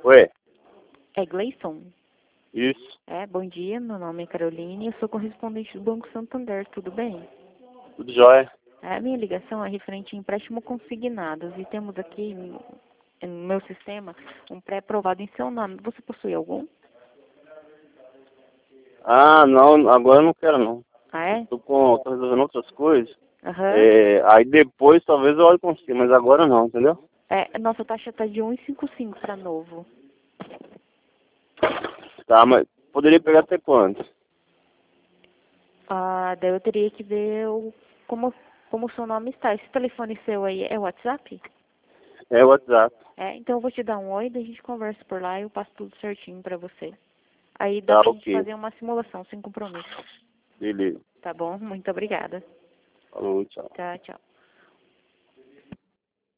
Ué, É Gleison? isso, Bom dia, meu nome é Caroline e eu sou correspondente do Banco Santander, tudo bem? tudo jóia. A minha ligação é referente a empréstimo consignados e temos aqui no meu sistema um pré-aprovado em seu nome. Você possui algum? Ah, não, agora eu não quero não. Ah, é? Tô resolvendo outras coisas. Aham. Aí depois talvez eu olhe com você, mas agora não, entendeu? Nossa taxa está de 1,55 para novo. Tá, mas poderia pegar até quanto? Daí eu teria que ver como o seu nome está. Esse telefone seu aí é o WhatsApp? É o WhatsApp. Então eu vou te dar um oi, daí a gente conversa por lá e eu passo tudo certinho para você. Aí dá Tá, pra gente ok. fazer uma simulação sem compromisso. Beleza. Tá bom? Muito obrigada. Falou, tchau. Tá, tchau.